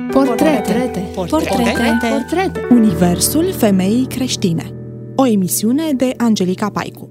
Portrete. Universul femeii creștine. O emisiune de Angelica Paicu.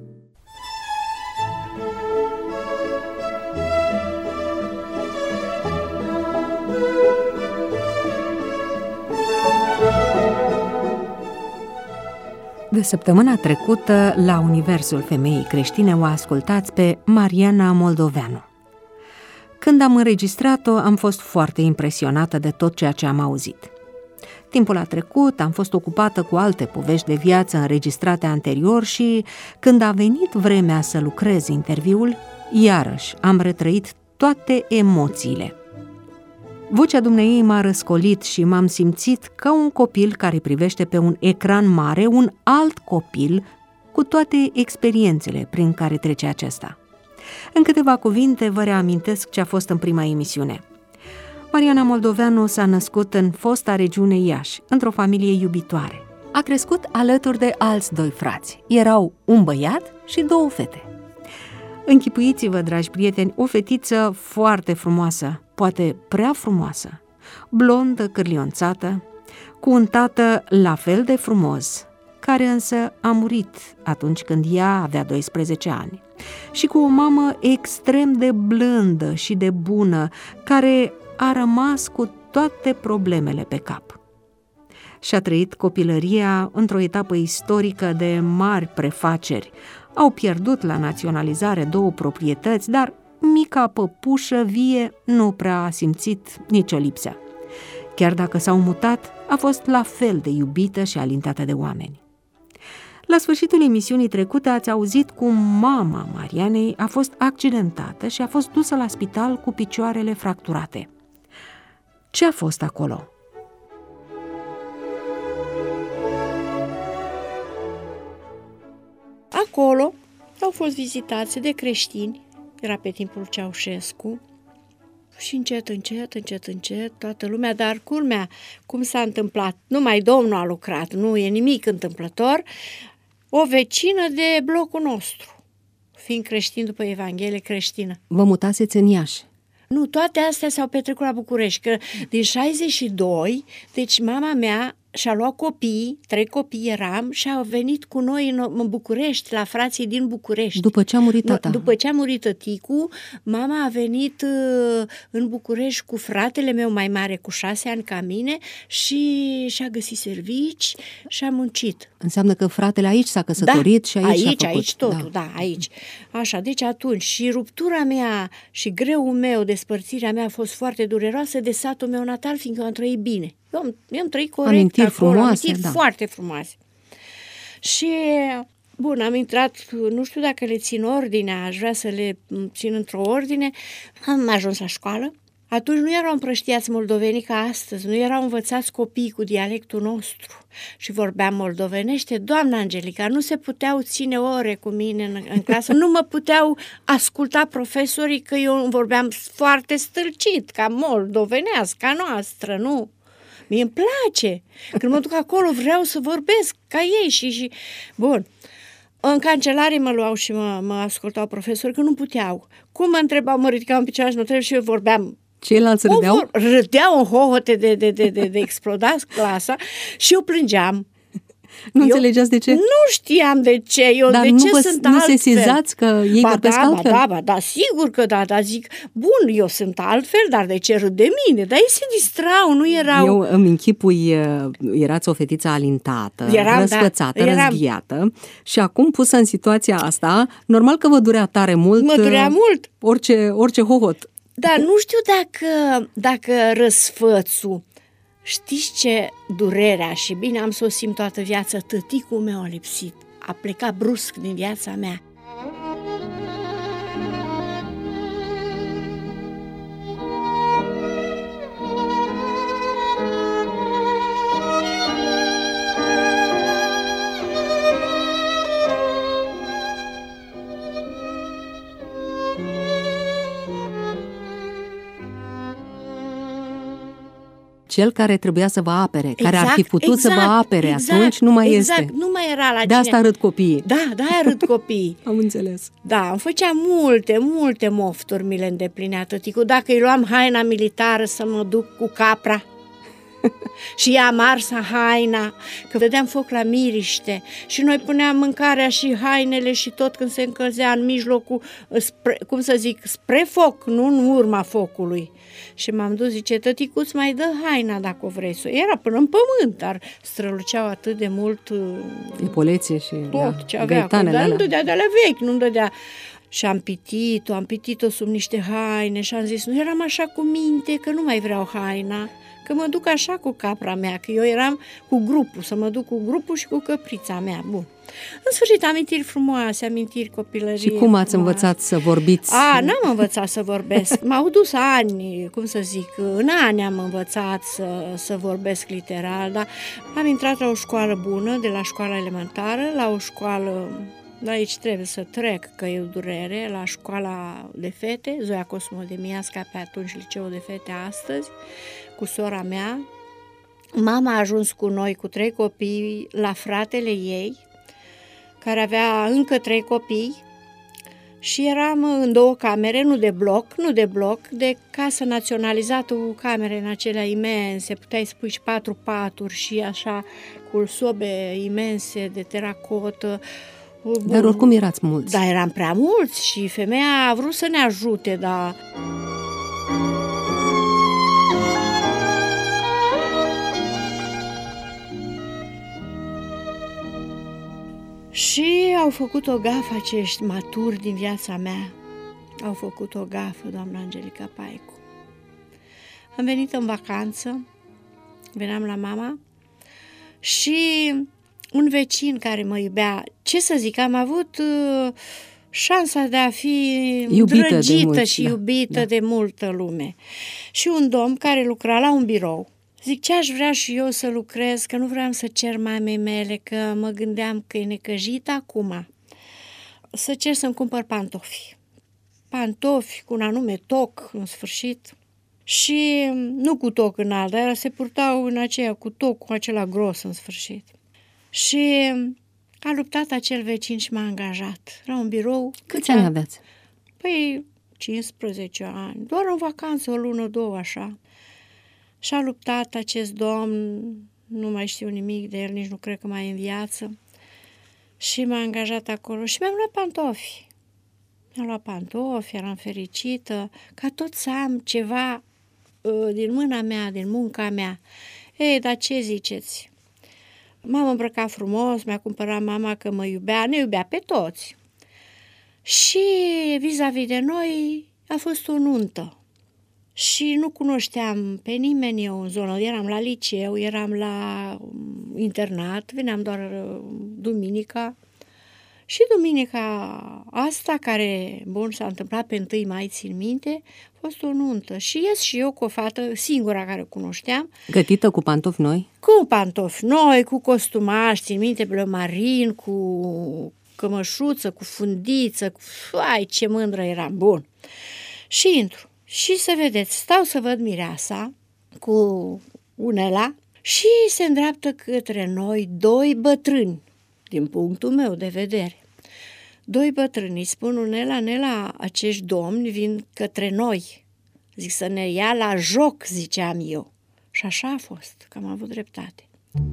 De săptămâna trecută, la Universul femeii creștine, o ascultați pe Mariana Moldoveanu. Când am înregistrat-o, am fost foarte impresionată de tot ceea ce am auzit. Timpul a trecut, am fost ocupată cu alte povești de viață înregistrate anterior și, când a venit vremea să lucrez interviul, iarăși am retrăit toate emoțiile. Vocea dumneei m-a răscolit și m-am simțit ca un copil care privește pe un ecran mare un alt copil cu toate experiențele prin care trece acesta. În câteva cuvinte vă reamintesc ce a fost în prima emisiune. Mariana Moldoveanu s-a născut în fosta regiune Iași, într-o familie iubitoare. A crescut alături de alți doi frați. Erau un băiat și două fete. Închipuiți-vă, dragi prieteni, o fetiță foarte frumoasă, poate prea frumoasă, blondă, cârlionțată, cu un tată la fel de frumos, care însă a murit atunci când ea avea 12 ani, și cu o mamă extrem de blândă și de bună, care a rămas cu toate problemele pe cap. Și-a trăit copilăria într-o etapă istorică de mari prefaceri. Au pierdut la naționalizare 2 proprietăți, dar mica păpușă vie nu prea a simțit nicio lipsă. Chiar dacă s-au mutat, a fost la fel de iubită și alintată de oameni. La sfârșitul emisiunii trecute ați auzit cum mama Marianei a fost accidentată și a fost dusă la spital cu picioarele fracturate. Ce a fost acolo? Acolo au fost vizitați de creștini, era pe timpul Ceaușescu, și încet, toată lumea, dar culmea, cum s-a întâmplat, numai Domnul a lucrat, nu e nimic întâmplător, o vecină de blocul nostru, fiind creștin după Evanghelie creștină. Vă mutaseți în Iași? Nu, toate astea s-au petrecut la București, că din 62, deci mama mea și-a luat copii, 3 copii eram, și au venit cu noi în București, la frații din București. După ce a murit tata? După ce a murit tăticu, mama a venit în București cu fratele meu mai mare, cu 6 ani ca mine, și și-a găsit servici și a muncit. Înseamnă că fratele aici s-a căsătorit, da, și aici a făcut. Aici totul, da, aici. Așa, deci atunci, și ruptura mea și greul meu, despărțirea mea a fost foarte dureroasă de satul meu natal, fiindcă eu am trăit bine. Eu am trăit corect amintiri acolo, frumoase, amintiri foarte frumoase. Și, bun, am intrat, nu știu dacă le țin ordinea, aș vrea să le țin într-o ordine, am ajuns la școală. Atunci nu erau împrăștiați moldovenii ca astăzi, nu erau învățați copiii cu dialectul nostru și vorbeam moldovenește. Doamna Angelica, nu se puteau ține ore cu mine în clasă, nu mă puteau asculta profesorii, că eu vorbeam foarte stâlcit, ca moldovenească, ca noastră, nu? Mie îmi place. Când mă duc acolo vreau să vorbesc ca ei și... Bun. În cancelare mă luau și mă ascultau profesori, că nu puteau. Cum mă întrebau, mă ridicau în picioare și mă trebuie și eu vorbeam. Ceilalți râdeau? Râdeau în hohote de explodați clasa și eu plângeam. Nu înțelegeați de ce? Nu știam de ce. Dar de nu ce sunt altfel? Nu sesizați că ei vorbesc altfel? Da, sigur că da, dar zic, bun, eu sunt altfel, dar de ce râd de mine? Dar ei se distrau, nu erau... Eu îmi închipui, erați o fetiță alintată, răsfățată, răzghiată, și acum pusă în situația asta, normal că vă durea tare mult. Mă durea mult. Orice hohot. Dar nu știu dacă răsfățul, știți ce durerea, și bine am să o simt toată viața, tăticul meu a lipsit, a plecat brusc din viața mea. Cel care trebuia să vă apere, care ar fi putut să vă apere atunci, nu mai este. Nu mai era la cine. De asta râd copiii. Da, de-aia râd copiii. Am înțeles. Da, îmi făcea multe mofturi, mi le îndeplinea tăticul. Dacă îi luam haina militară să mă duc cu capra, Și ea marsa haina, că dădeam foc la miriște și noi puneam mâncarea și hainele și tot când se încălzea în mijlocul, spre foc, nu în urma focului. Și m-am dus, zice, tăticuț, mai dă haina dacă o vrei. Era până în pământ, dar străluceau atât de mult epolețe și tot ce avea acolo, dar nu dădea de alea vechi, nu dădea. Și am pitit-o sub niște haine și am zis, nu eram așa cu minte că nu mai vreau haina, că mă duc așa cu capra mea, că eu eram cu grupul, să mă duc cu grupul și cu căprița mea. Bun. În sfârșit, amintiri frumoase, amintiri copilărie. Și cum ați învățat să vorbiți? N-am învățat să vorbesc. M-au dus ani, în ani am învățat să vorbesc literal, dar am intrat la o școală bună, de la școala elementară, la o școală, aici trebuie să trec, că e o durere, la școala de fete, Zoia Cosmodemiasca, pe atunci liceul de fete astăzi, cu sora mea. Mama a ajuns cu noi, cu 3 copii, la fratele ei, care avea încă 3 copii și eram în 2 camere, nu de bloc, de casă naționalizată, cu camere în acelea imense, puteai spui și 4 paturi și așa, cu sobe imense de teracotă. Dar oricum erați mulți. Da, eram prea mulți și femeia a vrut să ne ajute, dar... Și au făcut o gafă acești maturi din viața mea. Au făcut o gafă, doamna Angelica Paicu. Am venit în vacanță, veneam la mama și un vecin care mă iubea, ce să zic, am avut șansa de a fi drăgită și iubită de multă lume. Și un domn care lucra la un birou. Zic, ce aș vrea și eu să lucrez, că nu vreau să cer mamei mele, că mă gândeam că e necăjit acum. Să cer să-mi cumpăr pantofi. Pantofi cu un anume toc, în sfârșit. Și nu cu toc înalt, dar se purtau în aceea cu toc, cu acela gros, în sfârșit. Și a luptat acel vecin și m-a angajat la un birou. Câți ani aveți? Păi 15 ani, doar în vacanță, o lună, 2, așa. Și a luptat acest domn, nu mai știu nimic de el, nici nu cred că mai e în viață. Și m-a angajat acolo și mi-am luat pantofi. Mi-am luat pantofi, eram fericită, ca tot să am ceva din mâna mea, din munca mea. Ei, dar ce ziceți? M-am îmbrăcat frumos, mi-a cumpărat mama că mă iubea, ne iubea pe toți. Și vis-a-vis de noi a fost o nuntă. Și nu cunoșteam pe nimeni eu în zonă, eram la liceu, eram la internat, veneam doar duminica. Și duminica asta, care, bun, s-a întâmplat pe 1 mai, țin minte, a fost o nuntă. Și ies și eu cu o fată, singura care o cunoșteam. Gătită cu pantofi noi? Cu pantofi noi, cu costumaș, țin minte, bleu marin, cu cămășuță, cu fundiță, ai, ce mândră eram, bun. Și intru. Și să vedeți, stau să văd mireasa cu unela și se îndreaptă către noi 2 bătrâni, din punctul meu de vedere. 2 bătrâni, îi spun unela, Nela, acești domni vin către noi. Zic să ne ia la joc, ziceam eu. Și așa a fost, că am avut dreptate.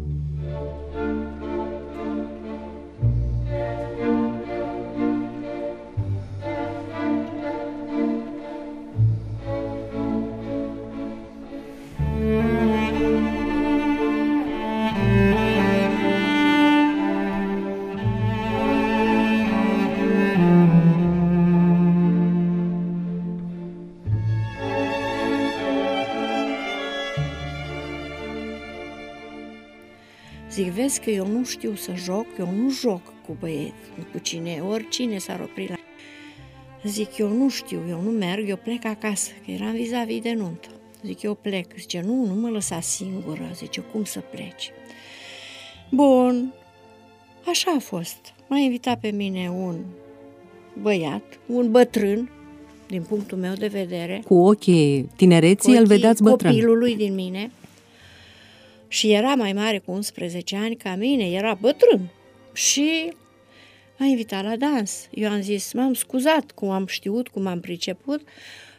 Zic, vezi că eu nu știu să joc, eu nu joc cu băieți, cu cine, oricine s-ar opri la... Zic, eu nu știu, eu nu merg, eu plec acasă, că eram vis-a-vis de nuntă. Zic, eu plec. Zice, nu mă lăsa singură. Zice, cum să pleci? Bun, așa a fost. M-a invitat pe mine un băiat, un bătrân, din punctul meu de vedere. Cu ochii tinereții îl vedeați bătrân. Copilului din mine. Și era mai mare cu 11 ani ca mine, era bătrân. Și m-a invitat la dans. Eu am zis, m-am scuzat cum am știut, cum am priceput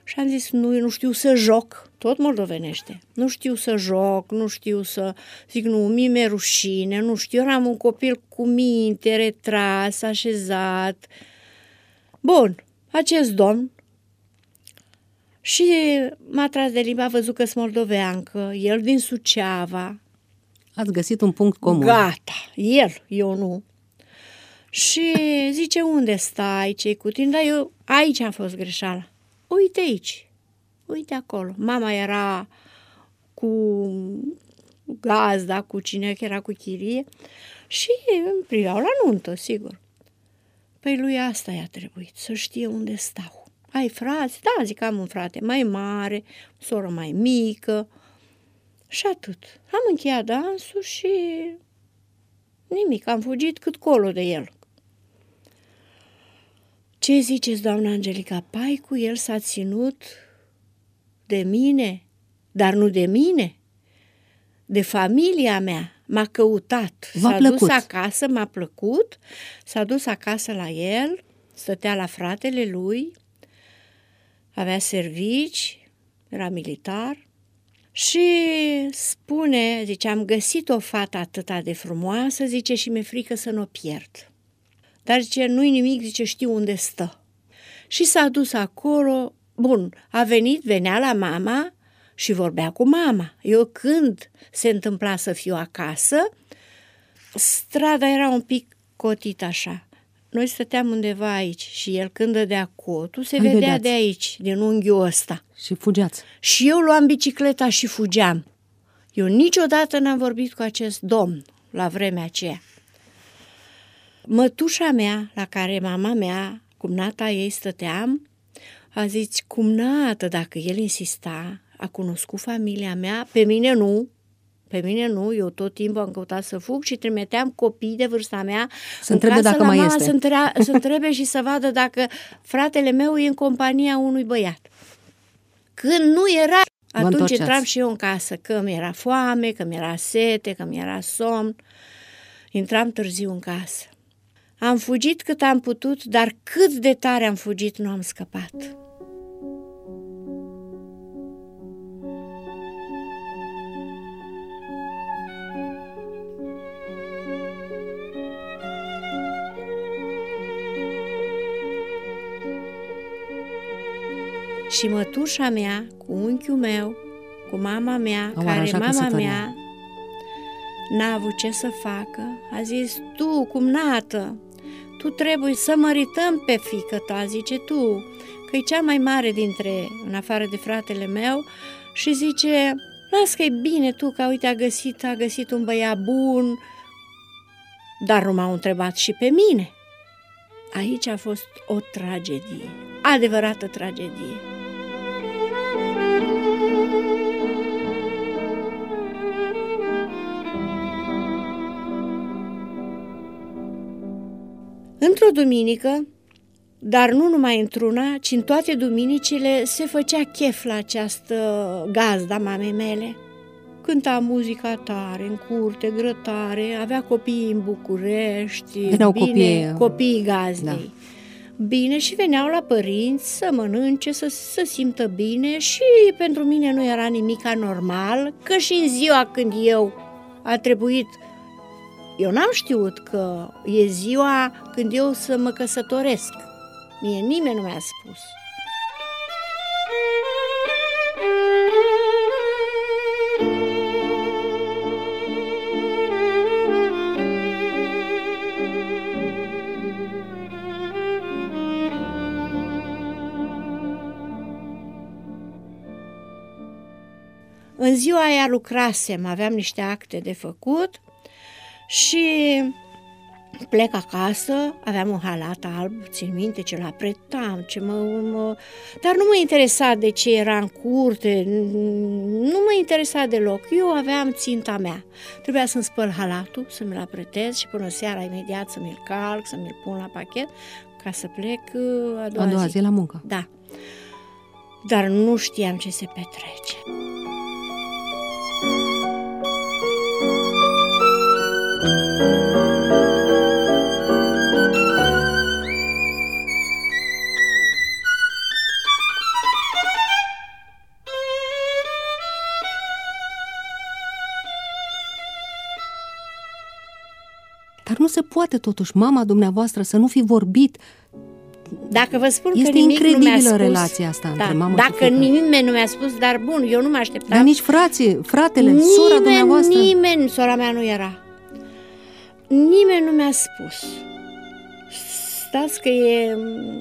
Și am zis, nu, eu nu știu să joc, tot moldovenește. Nu știu să joc, nu știu să... Zic, nu, mi-e rușine, nu știu, eram un copil cu minte, retras, așezat. Bun, acest domn și m-a tras de limba, a văzut că sunt moldoveancă, el din Suceava. Ați găsit un punct comun. Gata, el, eu nu. Și zice, unde stai, ce-i cu tine? Dar eu, aici a fost greșeala. Uite aici, uite acolo. Mama era cu gazda, cu cine era cu chirie și îmi priveau la nuntă, sigur. Păi lui asta i-a trebuit, să știe unde stau. Ai frați? Da, zic, am un frate mai mare, soră mai mică și atât. Am încheiat dansul și nimic, am fugit cât colo de el. Ce ziceți, doamna Angelica Paicu? El s-a ținut de mine, dar nu de mine, de familia mea. M-a căutat, V-a plăcut. dus acasă, m-a plăcut, s-a dus acasă la el, stătea la fratele lui, avea servici, era militar și spune, zice, am găsit o fată atâta de frumoasă, zice, și mi-e frică să nu o pierd. Dar zice, nu-i nimic, zice, știu unde stă. Și s-a dus acolo, bun, venea la mama și vorbea cu mama. Eu când se întâmpla să fiu acasă, strada era un pic cotită așa. Noi stăteam undeva aici și el când dădea cotul se vedea vedeați. de aici, din unghiul ăsta. Și fugeați. Și eu luam bicicleta și fugeam. Eu niciodată n-am vorbit cu acest domn la vremea aceea. Mătușa mea, la care mama mea, cumnata ei stăteam, a zis, cumnată, dacă el insista, a cunoscut familia mea, pe mine nu, eu tot timpul am căutat să fug și trimiteam copii de vârsta mea să întrebe dacă mai este. Să întrebe și să vadă dacă fratele meu e în compania unui băiat. Când nu era, atunci intram și eu în casă, că mi era foame, că mi era sete, că mi era somn. Intram târziu în casă. Am fugit cât am putut, dar cât de tare am fugit, nu am scăpat. Și mătușa mea, cu unchiul meu, cu mama mea, care mama mea n-a avut ce să facă, a zis, tu, cumnată, tu trebuie să mărităm pe fiică ta, zice tu, că e cea mai mare dintre, în afară de fratele meu, și zice, las că e bine tu, că uite a găsit un băiat bun, dar nu m-au întrebat și pe mine. Aici a fost o tragedie, adevărată tragedie. Într-o duminică, dar nu numai într-una, ci în toate duminicile se făcea chef la această gazda mamei mele. Cânta muzica tare, în curte, grătare, avea copii în București, copiii gazdei. Da. Bine, și veneau la părinți să mănânce, să simtă bine și pentru mine nu era nimic anormal, că și în ziua când eu n-am știut că e ziua când eu să mă căsătoresc. Mie nimeni nu mi-a spus. În ziua aia lucrasem, aveam niște acte de făcut și plec acasă, aveam un halat alb, țin minte ce l-apretam, dar nu mă interesa de ce era în curte, nu mă interesa deloc. Eu aveam ținta mea. Trebuia să-mi spăl halatul, să mi-l apretez și până seara imediat să mi-l calc, să mi-l pun la pachet, ca să plec a doua zi la muncă. Da. Dar nu știam ce se petrece. Dar nu se poate totuși, mama dumneavoastră, să nu fi vorbit. Dacă vă spun este că nimic nu mi-a spus... incredibilă relația asta între mamă și fiică. Dacă nimeni nu mi-a spus, dar bun, eu nu mă așteptam. Dar nici fratele, sora dumneavoastră? Nimeni, sora mea nu era. Nimeni nu mi-a spus. Stați că e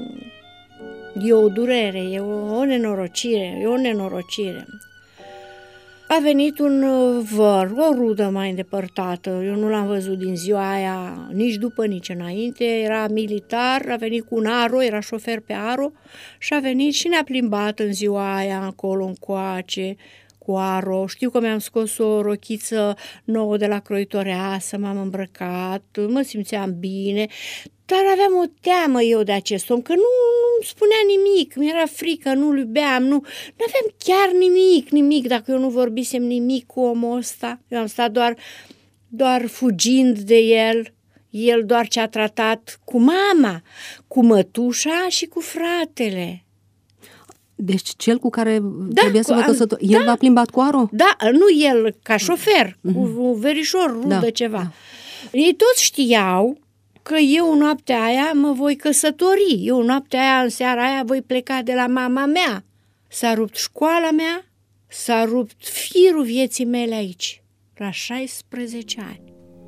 o durere, e o nenorocire. A venit un văr, o rudă mai îndepărtată, eu nu l-am văzut din ziua aia, nici după, nici înainte, era militar, a venit cu un aro, era șofer pe aro și a venit și ne-a plimbat în ziua aia, încolo, încoace, cu aro. Știu că mi-am scos o rochiță nouă de la croitoreasă, m-am îmbrăcat, mă simțeam bine, dar aveam o teamă eu de acest om, că nu-mi spunea nimic, mi-era frică, nu-l iubeam, nu aveam chiar nimic, dacă eu nu vorbisem nimic cu omul ăsta. Eu am stat doar fugind de el doar ce a tratat cu mama, cu mătușa și cu fratele. Deci cel cu care trebuia să vă căsătoriți, el v-a plimbat cu aro? Da, nu el, ca șofer, cu un verișor, rudă, ceva. Da. Ei toți știau că eu noaptea aia mă voi căsători, eu noaptea aia, în seara aia, voi pleca de la mama mea. S-a rupt școala mea, s-a rupt firul vieții mele aici, la 16 ani.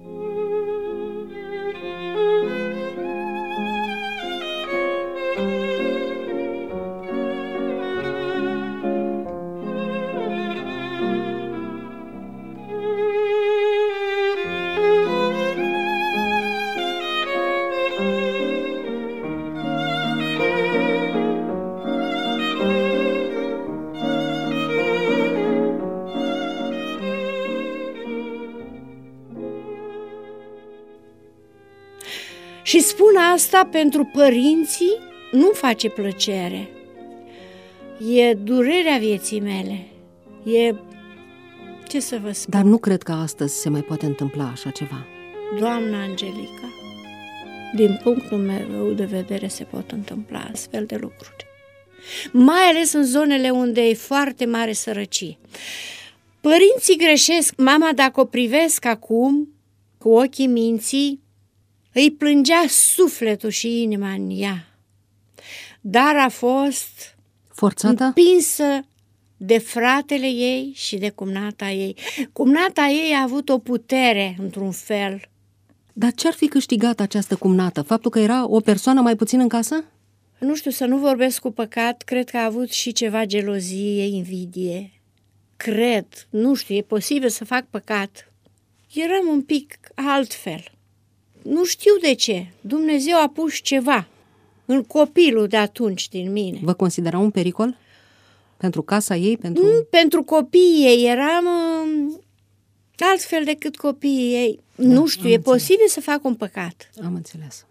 Și spun asta pentru părinții, nu-mi face plăcere. E durerea vieții mele. E... ce să vă spun? Dar nu cred că astăzi se mai poate întâmpla așa ceva. Doamna Angelica, din punctul meu de vedere se pot întâmpla astfel de lucruri. Mai ales în zonele unde e foarte mare sărăcie. Părinții greșesc. Mama, dacă o privesc acum, cu ochii minții, îi plângea sufletul și inima în ea. Dar a fost forțată? Împinsă de fratele ei și de cumnata ei. Cumnata ei a avut o putere, într-un fel. Dar ce-ar fi câștigat această cumnată? Faptul că era o persoană mai puțin în casă? Nu știu, să nu vorbesc cu păcat, cred că a avut și ceva gelozie, invidie. Cred, nu știu, e posibil să fac păcat. Eram un pic altfel. Nu știu de ce. Dumnezeu a pus ceva în copilul de atunci din mine. Vă considera un pericol? Pentru casa ei? Pentru copiii ei eram altfel decât copiii ei. Da, nu știu, e posibil să fac un păcat. Am înțeles.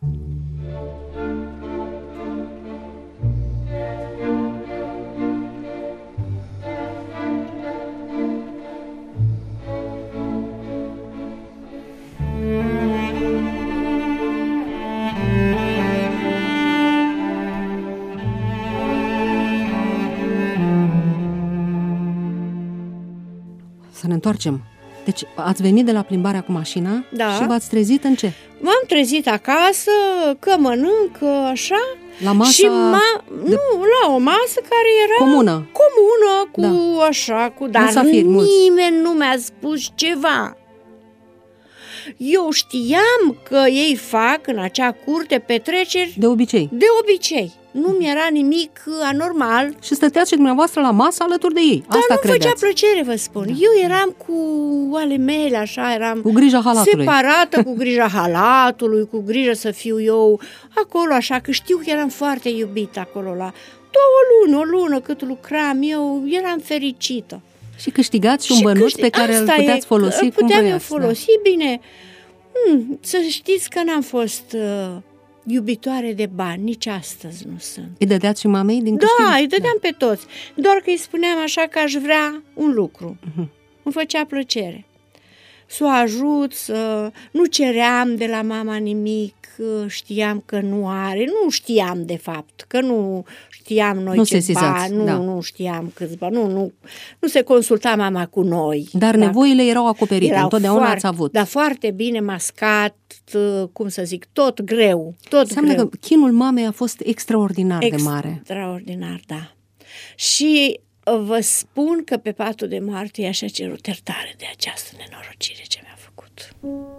Să ne întoarcem. Deci ați venit de la plimbarea cu mașina și v-ați trezit în ce? M-am trezit acasă, că mănânc, așa. La masă? Și la o masă care era comună cu așa, dar nimeni nu mi-a spus ceva. Eu știam că ei fac în acea curte petreceri de obicei. Nu mi-era nimic anormal. Și stăteați și dumneavoastră la masă alături de ei. Dar asta nu credeți. Făcea plăcere, vă spun. Da. Eu eram cu ale mele, așa, eram cu grija halatului. Separată, cu grija halatului, cu grijă să fiu eu acolo, așa, că știu că eram foarte iubită acolo la o lună cât lucram, eu eram fericită. Și câștigați și un bănuț pe care îl puteați folosi cum voiați. Puteam eu folosi, bine. Să știți că n-am fost iubitoare de bani, nici astăzi nu sunt. Îi dădeați și mamei din câștig? Da, îi dădeam pe toți. Doar că îi spuneam așa că aș vrea un lucru. Îmi făcea plăcere. să o ajut, nu ceream de la mama nimic, știam că nu are, nu știam de fapt, că nu știam noi nu câți bani, nu știam câți bani, nu se consulta mama cu noi. Dar nevoile erau acoperite, întotdeauna ați avut. Dar foarte bine mascat, cum să zic, tot greu. Înseamnă că chinul mamei a fost extraordinar de mare. Extraordinar, da. Și vă spun că pe patul de moarte i-aș cerut iertare de această nenorocire ce mi-a făcut.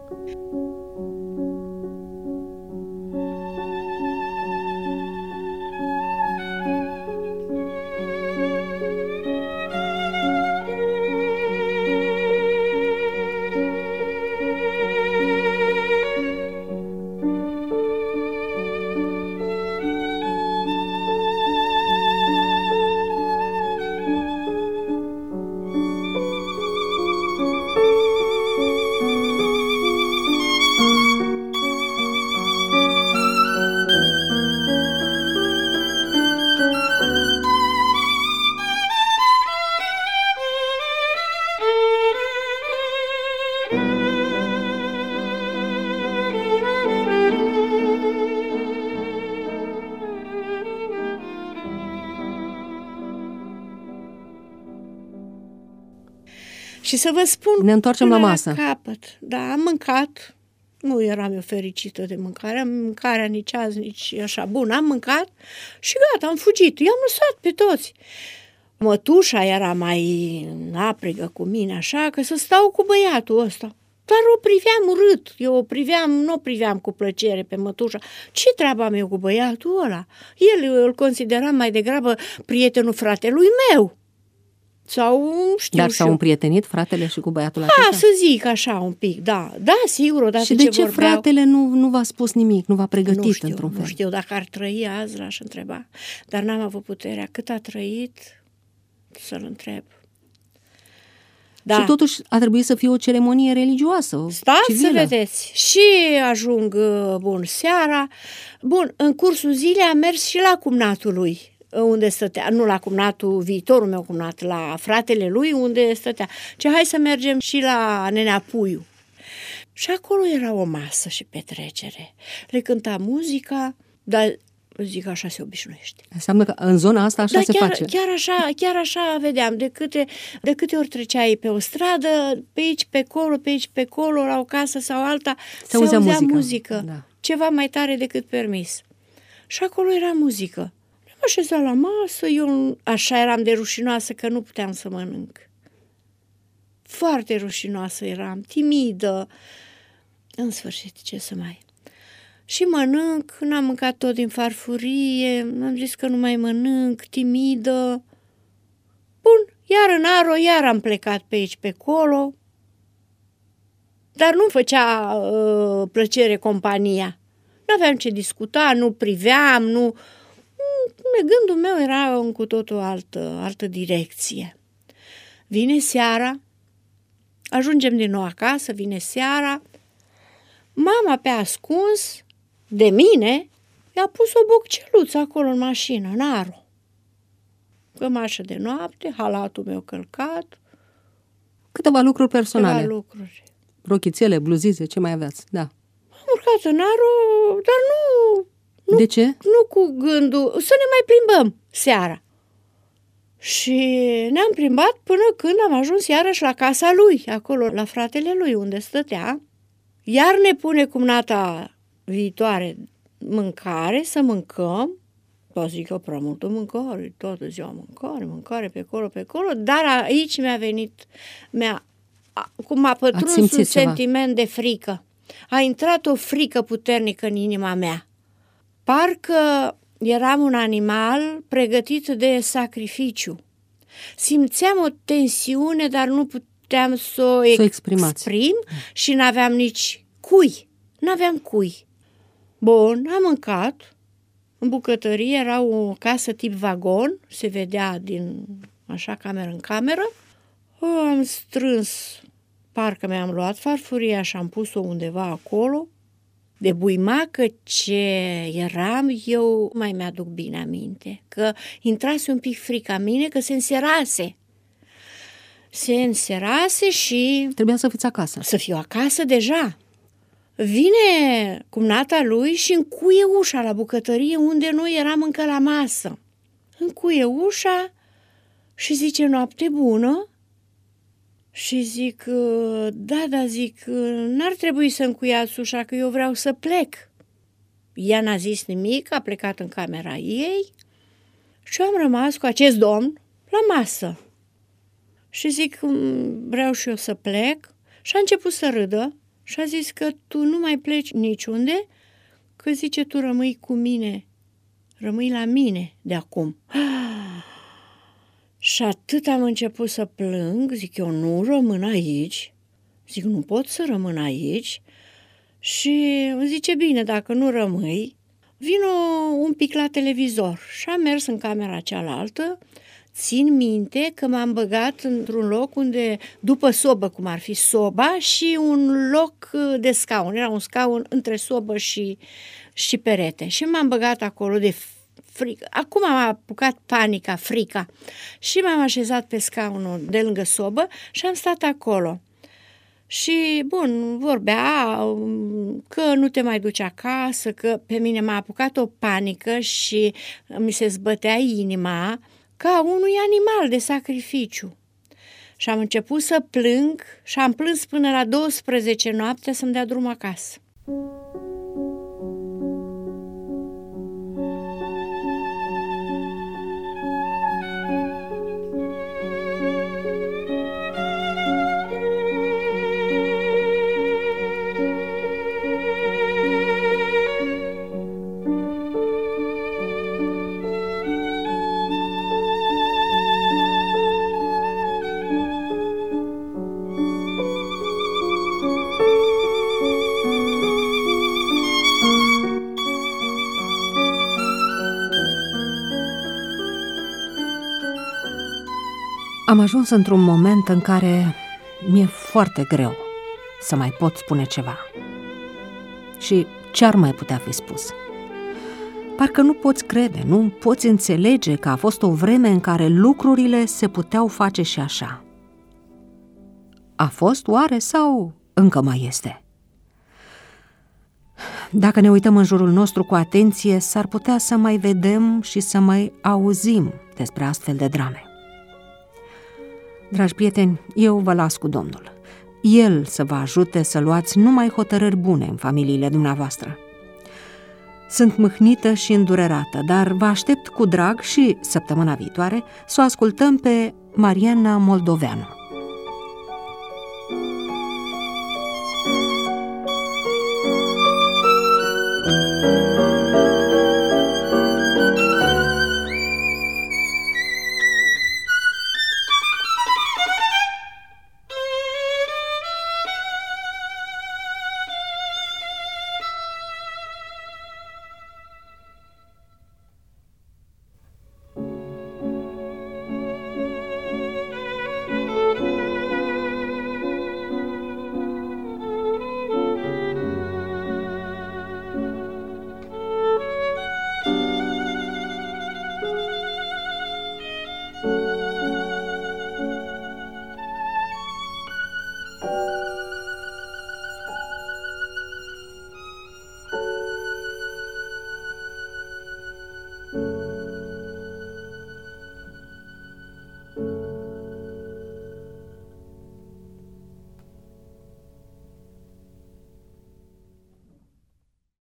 Și să vă spun, ne întoarcem la masă. Capăt. Da, am mâncat. Nu eram eu fericită de mâncare. Mâncarea nici azi, nici așa bună. Am mâncat și gata, am fugit. I-am lăsat pe toți. Mătușa era mai aprigă cu mine, așa, că să stau cu băiatul ăsta. Dar o priveam urât. Nu o priveam cu plăcere pe mătușa. Ce treaba am eu cu băiatul ăla? Îl consideram mai degrabă prietenul fratelui meu. Dar s-au împrietenit fratele și cu băiatul acesta? Da, să zic așa un pic, da. Da, sigur. Și de ce fratele nu v-a spus nimic, nu v-a pregătit într-un fel? Nu știu, dacă ar trăi azi, l-aș întreba. Dar n-am avut puterea. Cât a trăit, să-l întreb. Da. Și totuși a trebuit să fie o ceremonie religioasă, Stați civilă. Să vedeți. Și ajung, seara. În cursul zilei am mers și la cumnatul lui, unde stătea, nu la cumnatul, viitorul meu cumnat, la fratele lui, unde stătea. Hai să mergem și la nenea Puiu. Și acolo era o masă și petrecere. Le cânta muzica, dar zic așa se obișnuiește. Înseamnă că în zona asta așa se face. Chiar așa vedeam. De câte ori treceai pe o stradă, pe aici, pe acolo, la o casă sau alta, se auzea muzică. Da. Ceva mai tare decât permis. Și acolo era muzică. Ne-am așezat la masă, eu așa eram de rușinoasă că nu puteam să mănânc. Foarte rușinoasă eram, timidă. În sfârșit, ce să mai... Și mănânc, n-am mâncat tot din farfurie, am zis că nu mai mănânc, timidă. Bun, iar în aro, iar am plecat pe aici, pe acolo. Dar nu făcea plăcere compania. N-aveam ce discuta, nu priveam, nu... Gândul meu era în cu totul altă direcție. Vine seara, ajungem din nou acasă, vine seara, mama pe ascuns de mine i-a pus o bocceluță acolo în mașină, în aro. Cămașă de noapte, halatul meu călcat. Câteva lucruri personale. Câteva lucruri. Rochițele, bluzize, ce mai aveați? Da. Am urcat în aro, dar nu... De ce? Nu cu gândul să ne mai plimbăm seara. Și ne-am plimbat până când am ajuns iarăși la casa lui, acolo, la fratele lui, unde stătea. Iar ne pune cumnata viitoare mâncare, să mâncăm. Vă zic că prea multă mâncare, toată ziua mâncare, pe acolo, dar aici mi-a venit, cum m-a pătruns un sentiment de frică. A intrat o frică puternică în inima mea. Parcă eram un animal pregătit de sacrificiu. Simțeam o tensiune, dar nu puteam să o exprim și n-aveam nici cui. N-aveam cui. Bun, am mâncat. În bucătărie era o casă tip vagon, se vedea din așa cameră în cameră. Am strâns, parcă mi-am luat farfuria și am pus-o undeva acolo. De buimacă ce eram, eu mai mi-aduc bine aminte, că intrase un pic frica mine, că se înserase. Se înserase și Trebuia să fiți acasă. să fiu acasă deja. Vine cumnata lui și încuie ușa la bucătărie unde noi eram încă la masă. Încuie ușa și zice noapte bună. Și zic, da, zic, n-ar trebui să încuiați ușa că eu vreau să plec. Ea n-a zis nimic, a plecat în camera ei și eu am rămas cu acest domn la masă. Și zic, vreau și eu să plec. Și a început să râdă și a zis că tu nu mai pleci niciunde, că zice, tu rămâi cu mine, rămâi la mine de acum. Și atât am început să plâng, zic, eu nu rămân aici, zic, nu pot să rămân aici. Și îmi zice, bine, dacă nu rămâi, vino un pic la televizor. Și am mers în camera cealaltă. Țin minte că m-am băgat într-un loc unde, după sobă, cum ar fi soba, și un loc de scaun. Era un scaun între sobă și perete. Și m-am băgat acolo de frică. Acum m-a apucat panica, frica. Și m-am așezat pe scaunul de lângă sobă și am stat acolo. Și, bun, vorbea că nu te mai duci acasă, că pe mine m-a apucat o panică și mi se zbătea inima ca unui animal de sacrificiu. Și am început să plâng și am plâns până la 12 noaptea să-mi dea drum acasă. Am ajuns într-un moment în care mi-e foarte greu să mai pot spune ceva. Și ce-ar mai putea fi spus? Parcă nu poți crede, nu poți înțelege că a fost o vreme în care lucrurile se puteau face și așa. A fost oare sau încă mai este? Dacă ne uităm în jurul nostru cu atenție, s-ar putea să mai vedem și să mai auzim despre astfel de drame. Dragi prieteni, eu vă las cu Domnul. El să vă ajute să luați numai hotărâri bune în familiile dumneavoastră. Sunt mâhnită și îndurerată, dar vă aștept cu drag și săptămâna viitoare să o ascultăm pe Mariana Moldoveanu.